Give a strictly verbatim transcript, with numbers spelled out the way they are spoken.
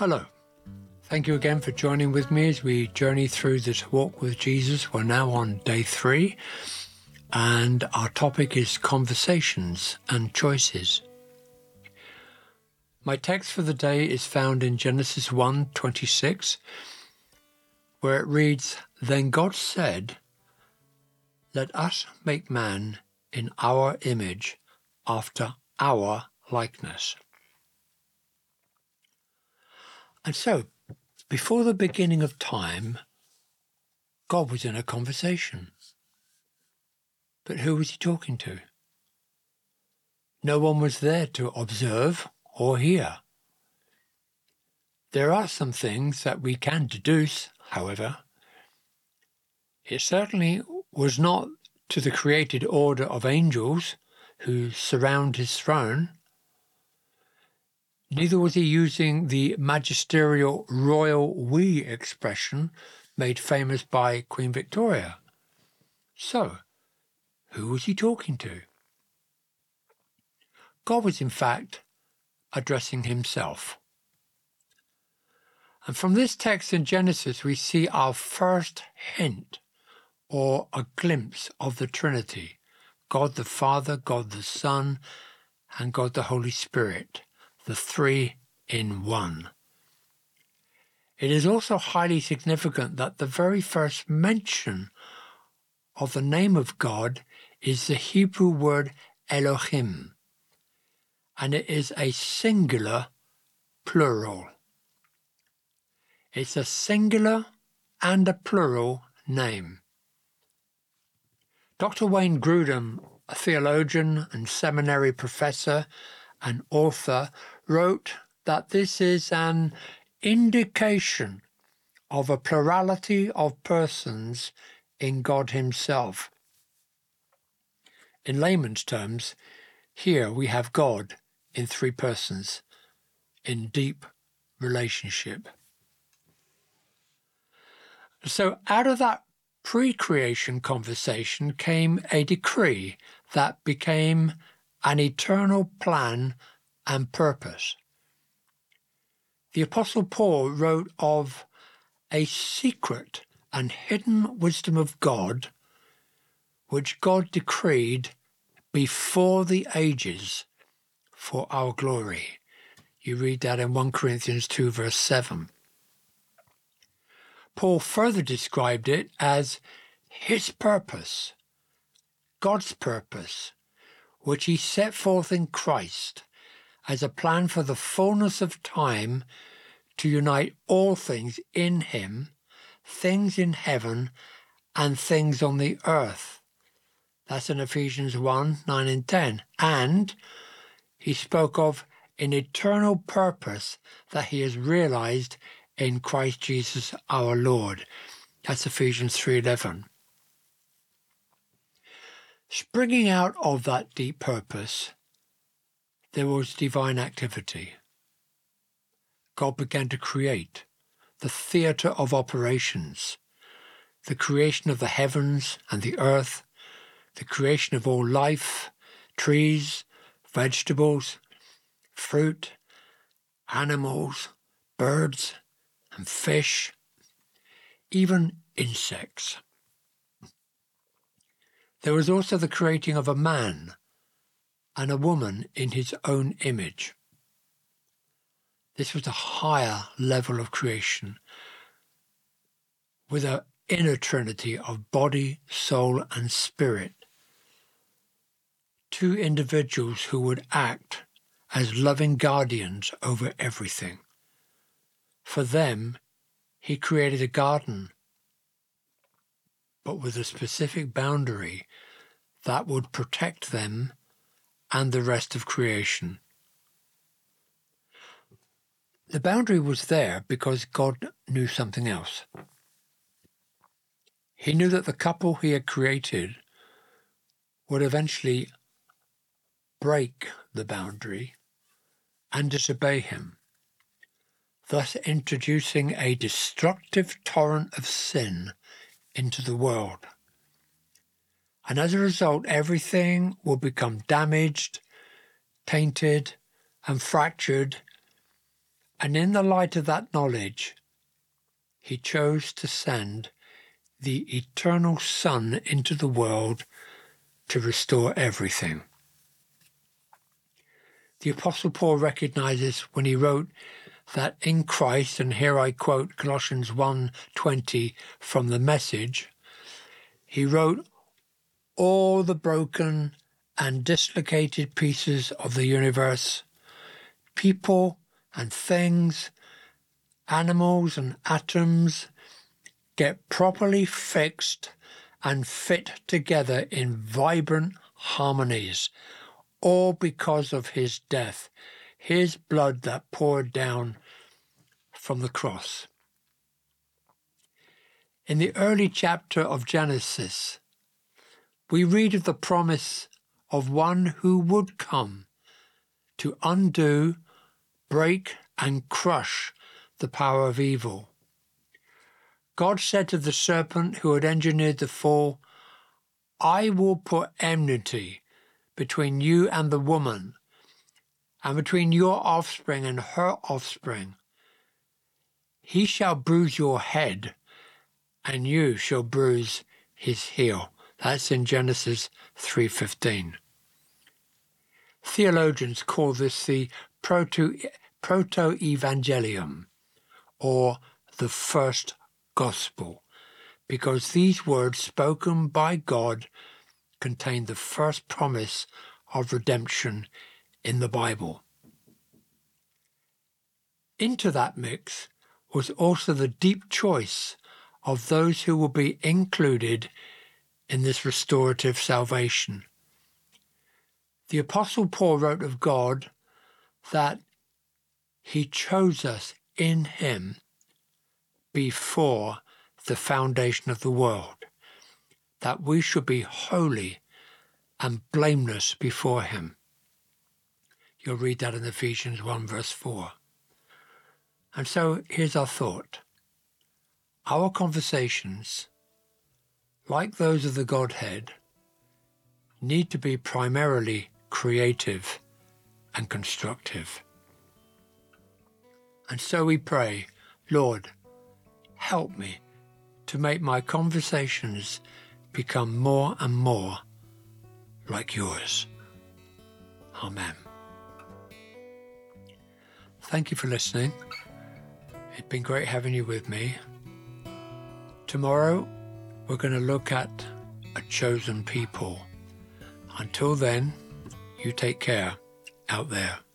Hello. Thank you again for joining with me as we journey through this walk with Jesus. We're now on day three, and our topic is conversations and choices. My text for the day is found in Genesis one twenty-six, where it reads, "Then God said, 'Let us make man in our image, after our likeness.'" And so, before the beginning of time, God was in a conversation. But who was he talking to? No one was there to observe or hear. There are some things that we can deduce, however. It certainly was not to the created order of angels who surround his throne. Neither was he using the magisterial royal we expression made famous by Queen Victoria. So, who was he talking to? God was, in fact, addressing himself. And from this text in Genesis, we see our first hint or a glimpse of the Trinity, God the Father, God the Son, and God the Holy Spirit, the three in one. It is also highly significant that the very first mention of the name of God is the Hebrew word Elohim, and it is a singular plural. It's a singular and a plural name. Doctor Wayne Grudem, a theologian and seminary professor and author, wrote that this is an indication of a plurality of persons in God himself. In layman's terms, here we have God in three persons, in deep relationship. So out of that pre-creation conversation came a decree that became an eternal plan and purpose. The Apostle Paul wrote of a secret and hidden wisdom of God, which God decreed before the ages for our glory. You read that in First Corinthians two, verse seven. Paul further described it as his purpose, God's purpose, which he set forth in Christ as a plan for the fullness of time to unite all things in him, things in heaven and things on the earth. That's in Ephesians one, nine and ten. And he spoke of an eternal purpose that he has realized in Christ Jesus our Lord. That's Ephesians three eleven. Springing out of that deep purpose, there was divine activity. God began to create the theatre of operations, the creation of the heavens and the earth, the creation of all life, trees, vegetables, fruit, animals, birds, and fish, even insects. There was also the creating of a man and a woman in his own image. This was a higher level of creation, with an inner trinity of body, soul, and spirit. Two individuals who would act as loving guardians over everything. For them, he created a garden, but with a specific boundary that would protect them and the rest of creation. The boundary was there because God knew something else. He knew that the couple he had created would eventually break the boundary and disobey him, thus introducing a destructive torrent of sin into the world. And as a result, everything will become damaged, tainted, and fractured, And in the light of that knowledge, he chose to send the eternal Son into the world to restore everything. The Apostle Paul recognizes when he wrote that in Christ, and here I quote Colossians one twenty from the Message, he wrote, all the broken and dislocated pieces of the universe, people and things, animals and atoms, get properly fixed and fit together in vibrant harmonies, all because of his death, his blood that poured down from the cross. In the early chapter of Genesis, we read of the promise of one who would come to undo, break, and crush the power of evil. God said to the serpent who had engineered the fall, I will put enmity between you and the woman, and between your offspring and her offspring. He shall bruise your head, and you shall bruise his heel. That's in Genesis three fifteen. Theologians call this the proto, proto-evangelium, or the first gospel, because these words spoken by God contain the first promise of redemption in the Bible. Into that mix was also the deep choice of those who will be included in this restorative salvation. The Apostle Paul wrote of God that he chose us in him before the foundation of the world, that we should be holy and blameless before him. You'll read that in Ephesians one verse four. And so here's our thought. Our conversations, like those of the Godhead, need to be primarily creative and constructive. And so we pray, Lord, help me to make my conversations become more and more like yours. Amen. Thank you for listening. It's been great having you with me. Tomorrow, we're going to look at a chosen people. Until then, you take care out there.